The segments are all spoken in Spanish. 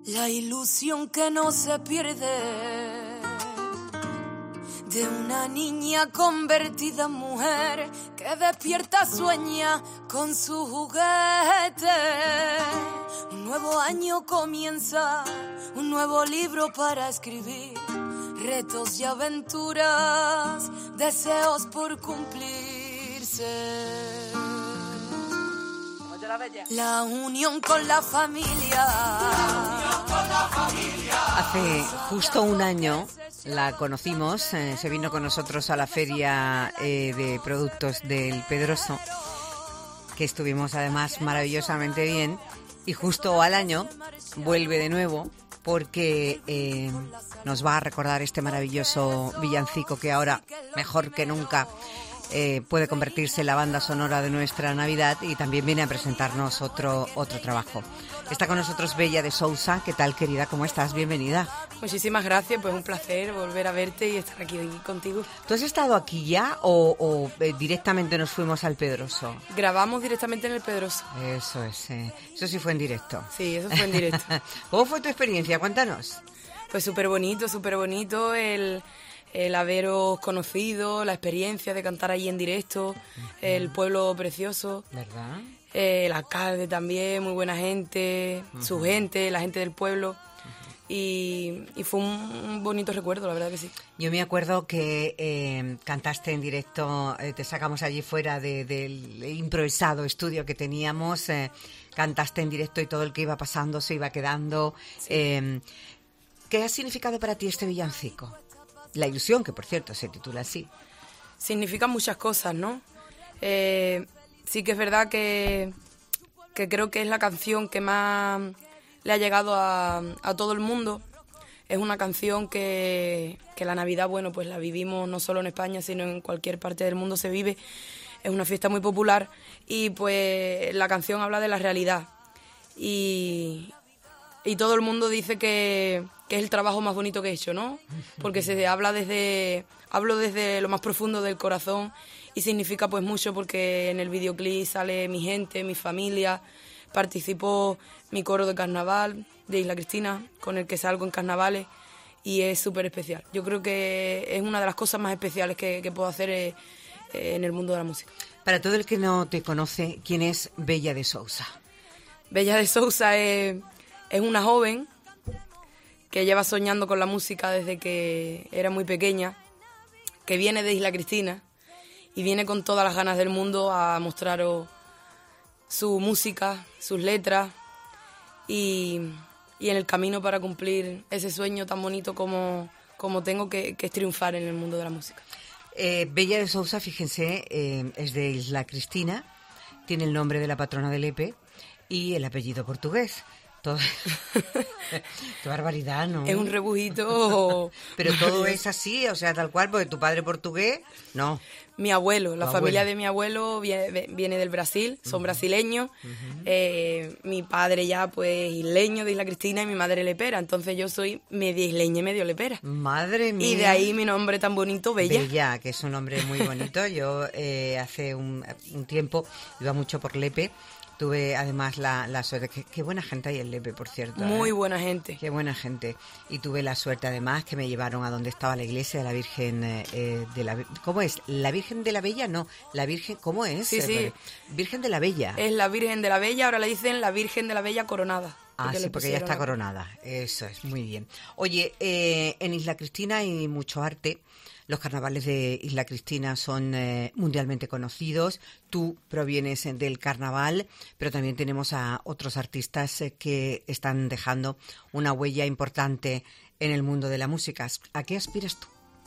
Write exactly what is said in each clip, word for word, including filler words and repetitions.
La ilusión que no se pierde de una niña convertida en mujer que despierta, sueña con su juguete. Un nuevo año comienza, un nuevo libro para escribir, retos y aventuras, deseos por cumplirse. La unión con la familia. La unión con la familia. Hace justo un año la conocimos, eh, se vino con nosotros a la feria eh, de productos del Pedroso, que estuvimos además maravillosamente bien, y justo al año vuelve de nuevo porque eh, nos va a recordar este maravilloso villancico que ahora, mejor que nunca, Eh, puede convertirse en la banda sonora de nuestra Navidad, y también viene a presentarnos otro otro trabajo. Está con nosotros Bella de Sousa. ¿Qué tal, querida? ¿Cómo estás? Bienvenida. Muchísimas gracias, pues un placer volver a verte y estar aquí contigo. ¿Tú has estado aquí ya o, o eh, directamente nos fuimos al Pedroso? Grabamos directamente en el Pedroso. Eso es, eh. eso sí fue en directo. Sí, eso fue en directo. ¿Cómo fue tu experiencia? Cuéntanos. Pues súper bonito, súper bonito el... el haberos conocido, la experiencia de cantar allí en directo, uh-huh. El pueblo precioso, ¿verdad? Eh, el alcalde también, muy buena gente, uh-huh. Su gente, la gente del pueblo, uh-huh. y, y fue un, un bonito recuerdo, la verdad que sí. Yo me acuerdo que eh, cantaste en directo, eh, te sacamos allí fuera de, del improvisado estudio que teníamos, eh, cantaste en directo y todo el que iba pasando se iba quedando. Sí. Eh, ¿Qué ha significado para ti este villancico? La ilusión, que por cierto se titula así. Significa muchas cosas, ¿no? Eh, sí que es verdad que, que creo que es la canción que más le ha llegado a, a todo el mundo. Es una canción que, que la Navidad, bueno, pues la vivimos no solo en España, sino en cualquier parte del mundo se vive. Es una fiesta muy popular y pues la canción habla de la realidad. Y... Y todo el mundo dice que, que es el trabajo más bonito que he hecho, ¿no? Porque se habla desde, hablo desde lo más profundo del corazón y significa pues mucho porque en el videoclip sale mi gente, mi familia, participó mi coro de carnaval de Isla Cristina, con el que salgo en carnavales, y es súper especial. Yo creo que es una de las cosas más especiales que, que puedo hacer eh, eh, en el mundo de la música. Para todo el que no te conoce, ¿quién es Bella de Sousa? Bella de Sousa es... Es una joven que lleva soñando con la música desde que era muy pequeña, que viene de Isla Cristina y viene con todas las ganas del mundo a mostraros su música, sus letras y, y en el camino para cumplir ese sueño tan bonito como, como tengo, que, que es triunfar en el mundo de la música. Eh, Bella de Sousa, fíjense, eh, es de Isla Cristina, tiene el nombre de la patrona de Lepe y el apellido portugués. Todo... Qué barbaridad, ¿no? Es un rebujito. Pero todo es así, o sea, tal cual, porque tu padre portugués, no. Mi abuelo, la tu familia abuelo. de mi abuelo viene, viene del Brasil, son uh-huh. brasileños. Uh-huh. Eh, mi padre ya, pues, isleño de Isla Cristina y mi madre lepera. Entonces yo soy media isleña y medio lepera. Madre mía. Y de ahí mi nombre tan bonito, Bella. Bella, que es un nombre muy bonito. Yo eh, hace un, un tiempo iba mucho por Lepe. Tuve además la, la suerte, qué, qué buena gente hay en Lepe, por cierto. Muy ¿eh? buena gente. Qué buena gente. Y tuve la suerte además que me llevaron a donde estaba la iglesia de la Virgen eh, de la... ¿Cómo es? ¿La Virgen de la Bella? No, la Virgen... ¿Cómo es? Sí, sí. Virgen de la Bella. Es la Virgen de la Bella, ahora le dicen la Virgen de la Bella coronada. Ah, sí, porque ella está la... coronada. Eso es, muy bien. Oye, eh, en Isla Cristina hay mucho arte. Los carnavales de Isla Cristina son eh, mundialmente conocidos. Tú provienes del carnaval, pero también tenemos a otros artistas eh, que están dejando una huella importante en el mundo de la música. ¿A qué aspiras tú?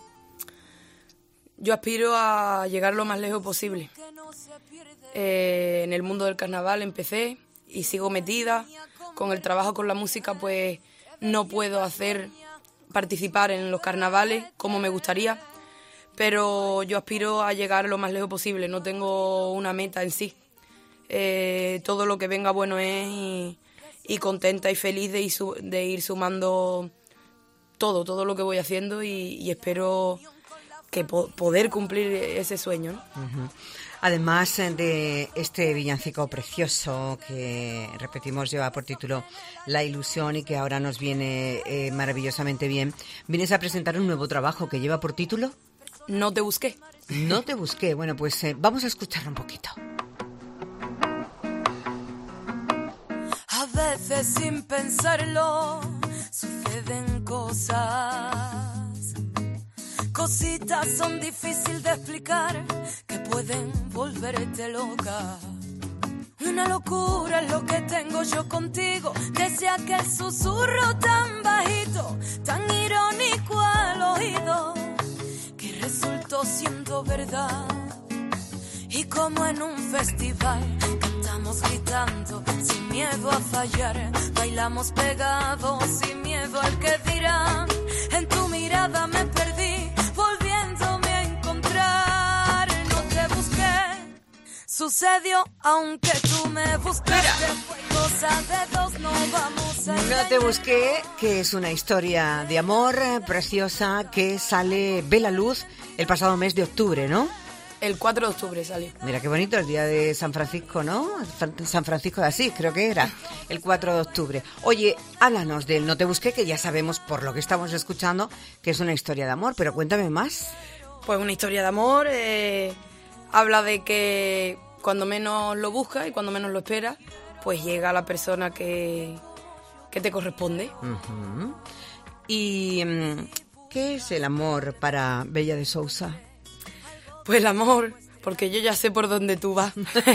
Yo aspiro a llegar lo más lejos posible. Eh, en el mundo del carnaval empecé y sigo metida. Con el trabajo con la música, pues no puedo hacer participar en los carnavales como me gustaría. Pero yo aspiro a llegar lo más lejos posible, no tengo una meta en sí. Eh, todo lo que venga bueno es y, y contenta y feliz de ir, su, de ir sumando todo, todo lo que voy haciendo y, y espero que po- poder cumplir ese sueño, ¿no? Uh-huh. Además de este villancico precioso que, repetimos, lleva por título La ilusión y que ahora nos viene eh, maravillosamente bien, vienes a presentar un nuevo trabajo que lleva por título No te busqué. No te busqué. Bueno, pues eh, vamos a escucharlo un poquito. A veces sin pensarlo suceden cosas. Cositas son difíciles de explicar que pueden volverte loca. Una locura es lo que tengo yo contigo, desde aquel susurro tan bajito, tan irónico al oído, que resultó siendo verdad. Y como en un festival cantamos gritando sin miedo a fallar, bailamos pegados sin miedo al que dirán. En tu mirada me perdí, volviéndome a encontrar. No te busqué, sucedió aunque tú me buscaste. Fue cosa de dos, no vamos a No te busqué, que es una historia de amor eh, preciosa que sale, ve la luz el pasado mes de octubre, ¿no? El cuatro de octubre salió. Mira qué bonito, el día de San Francisco, ¿no? San Francisco de Asís, creo que era, el cuatro de octubre. Oye, háblanos del No te busqué, que ya sabemos por lo que estamos escuchando que es una historia de amor, pero cuéntame más. Pues una historia de amor, eh, habla de que cuando menos lo buscas y cuando menos lo esperas, pues llega la persona que, que te corresponde. Uh-huh. ¿Y um, qué es el amor para Bella de Sousa? Pues el amor, porque yo ya sé por dónde tú vas.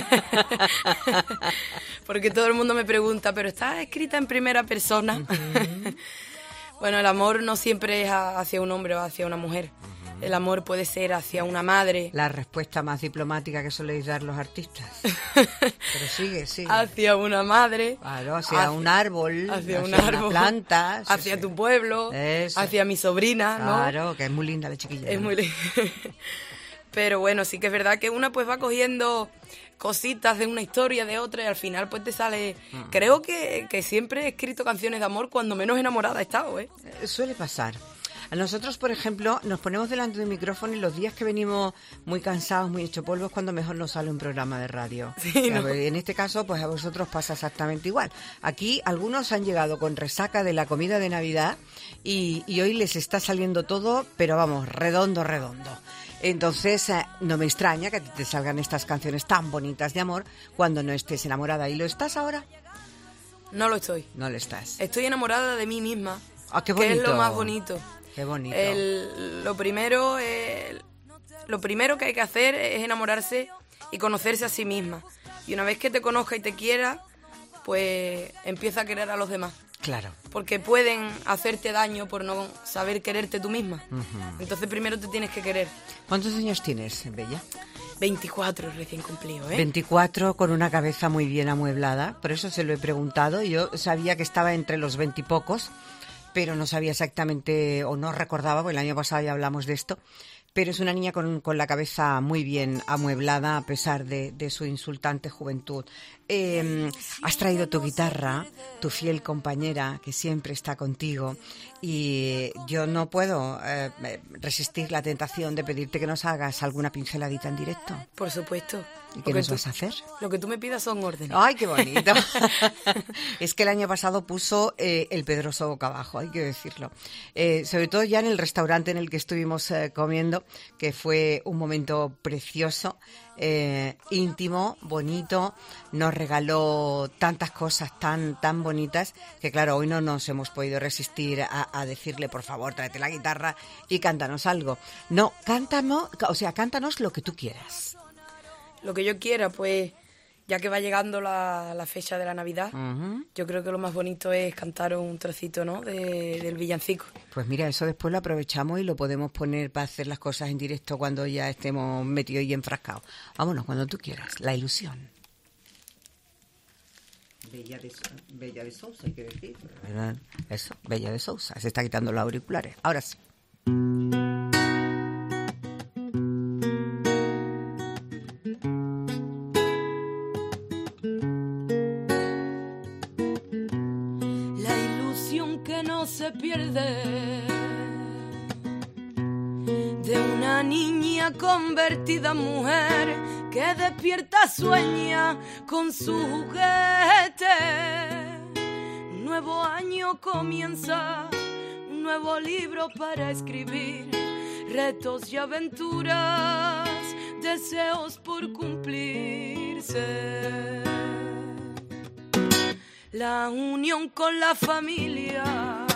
Porque todo el mundo me pregunta, ¿pero está escrita en primera persona? Uh-huh. Bueno, el amor no siempre es hacia un hombre o hacia una mujer. Uh-huh. El amor puede ser hacia una madre. La respuesta más diplomática que soléis dar los artistas. Pero sigue, sigue. Hacia una madre. Claro, hacia, hacia un árbol. Hacia, hacia un árbol. Una planta. Sí, hacia sí. tu pueblo. Eso. Hacia mi sobrina, ¿no? Claro, que es muy linda la chiquilla. Es ¿no? muy linda. Pero bueno, sí que es verdad que una pues va cogiendo cositas de una historia, de otra, y al final pues te sale... Mm. Creo que, que siempre he escrito canciones de amor cuando menos enamorada he estado, ¿eh? eh suele pasar. A nosotros, por ejemplo, nos ponemos delante del micrófono y los días que venimos muy cansados, muy hecho polvo, es cuando mejor nos sale un programa de radio. Sí, ¿no? En este caso, pues a vosotros pasa exactamente igual. Aquí algunos han llegado con resaca de la comida de Navidad y, y hoy les está saliendo todo, pero vamos, redondo, redondo. Entonces, eh, no me extraña que te salgan estas canciones tan bonitas de amor cuando no estés enamorada. ¿Y lo estás ahora? No lo estoy. No lo estás. Estoy enamorada de mí misma. Ah, qué bonito. Que es lo más bonito. Qué bonito. El, lo primero, el, lo primero que hay que hacer es enamorarse y conocerse a sí misma. Y una vez que te conozca y te quiera, pues empieza a querer a los demás. Claro. Porque pueden hacerte daño por no saber quererte tú misma. Uh-huh. Entonces primero te tienes que querer. ¿Cuántos años tienes, Bella? veinticuatro recién cumplido, ¿eh? veinticuatro, con una cabeza muy bien amueblada. Por eso se lo he preguntado. Yo sabía que estaba entre los veintipocos, pero no sabía exactamente, o no recordaba, porque el año pasado ya hablamos de esto. Pero es una niña con, con la cabeza muy bien amueblada a pesar de, de su insultante juventud. Eh, has traído tu guitarra, tu fiel compañera que siempre está contigo, y yo no puedo eh, resistir la tentación de pedirte que nos hagas alguna pinceladita en directo. Por supuesto. ¿Y qué nos vas a hacer? Lo que tú me pidas son órdenes. ¡Ay, qué bonito! Es que el año pasado puso eh, el Pedroso boca abajo, hay que decirlo. Eh, sobre todo ya en el restaurante en el que estuvimos eh, comiendo, que fue un momento precioso, eh, íntimo, bonito. Nos regaló tantas cosas tan tan bonitas que, claro, hoy no nos hemos podido resistir a, a decirle, por favor, tráete la guitarra y cántanos algo. No, cántanos, o sea, cántanos lo que tú quieras. Lo que yo quiera, pues, ya que va llegando la, la fecha de la Navidad, uh-huh. Yo creo que lo más bonito es cantar un trocito, ¿no?, de, del villancico. Pues mira, eso después lo aprovechamos y lo podemos poner para hacer las cosas en directo cuando ya estemos metidos y enfrascados. Vámonos, cuando tú quieras. La ilusión. Bella de, Bella de Sousa, hay que decir. Eso, Bella de Sousa. Se está quitando los auriculares. Ahora sí. Se pierde de una una niña convertida en mujer que despierta, sueña con su juguete. Un nuevo año comienza, un nuevo libro para escribir, retos y aventuras, deseos por cumplirse. La unión con la familia,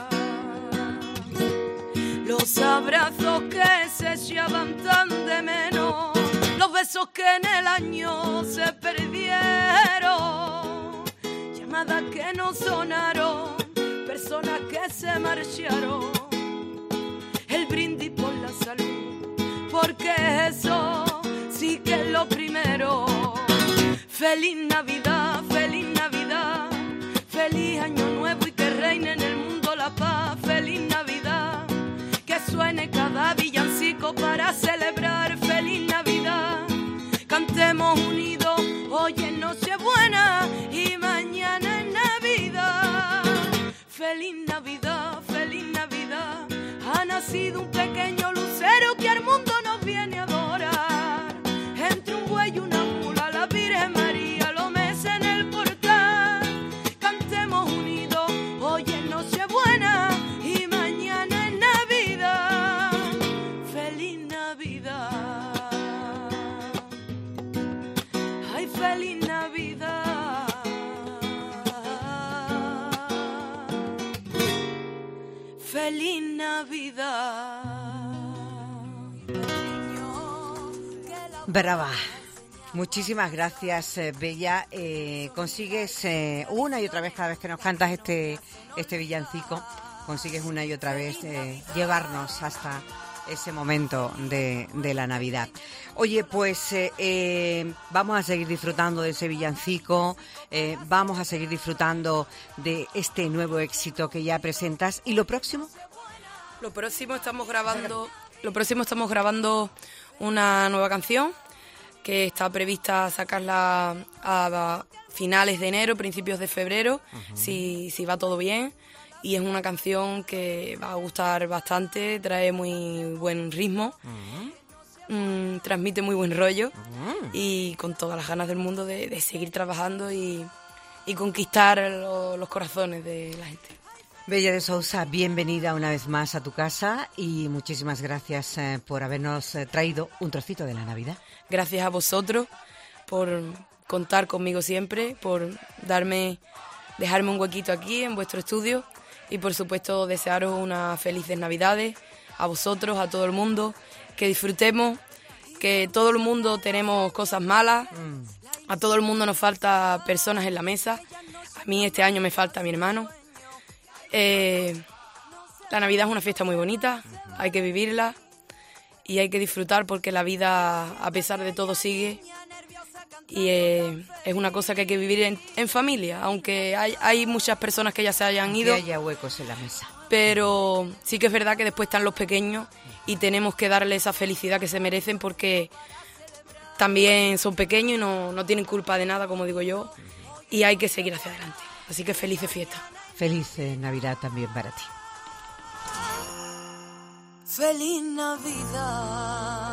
los abrazos que se echaban tan de menos, los besos que en el año se perdieron, llamadas que no sonaron, personas que se marcharon, el brindis por la salud, porque eso sí que es lo primero. Feliz Navidad, feliz Navidad, feliz año nuevo y que reine en el mundo la paz. Feliz Navidad, que suene cada villancico para celebrar. Feliz Navidad, cantemos unidos, hoy es Nochebuena y mañana es Navidad. Feliz Navidad, feliz Navidad, ha nacido un pequeño lucero que al mundo nos viene a adorar. Entre un buey y una mula, la Virgen María lo mece en el portal. Cantemos unidos, hoy es Nochebuena y mañana es Navidad. Feliz Navidad, ay, feliz Navidad, feliz Navidad. Brava. Muchísimas gracias, eh, Bella. Eh, consigues eh, una y otra vez, cada vez que nos cantas este, este villancico, consigues una y otra vez eh, llevarnos hasta ese momento de, de la Navidad. Oye, pues eh, eh, vamos a seguir disfrutando de ese villancico, eh, vamos a seguir disfrutando de este nuevo éxito que ya presentas. ¿Y lo próximo? Lo próximo estamos grabando, lo próximo estamos grabando una nueva canción que está prevista sacarla a finales de enero, principios de febrero, uh-huh. si, si va todo bien. Y es una canción que va a gustar bastante, trae muy buen ritmo, uh-huh. mm, transmite muy buen rollo uh-huh. y con todas las ganas del mundo de, de seguir trabajando y, y conquistar lo, los corazones de la gente. Bella de Sousa, bienvenida una vez más a tu casa y muchísimas gracias eh, por habernos eh, traído un trocito de la Navidad. Gracias a vosotros por contar conmigo siempre, por darme, dejarme un huequito aquí en vuestro estudio y por supuesto desearos unas felices Navidades a vosotros, a todo el mundo, que disfrutemos, que todo el mundo tenemos cosas malas, mm. a todo el mundo nos falta personas en la mesa, a mí este año me falta mi hermano. Eh, la Navidad es una fiesta muy bonita, hay que vivirla y hay que disfrutar porque la vida a pesar de todo sigue y eh, es una cosa que hay que vivir en, en familia, aunque hay, hay muchas personas que ya se hayan ido, que haya huecos en la mesa, pero sí que es verdad que después están los pequeños y tenemos que darle esa felicidad que se merecen porque también son pequeños y no, no tienen culpa de nada, como digo yo, y hay que seguir hacia adelante, así que felices fiestas. Feliz eh, Navidad también para ti. Feliz Navidad.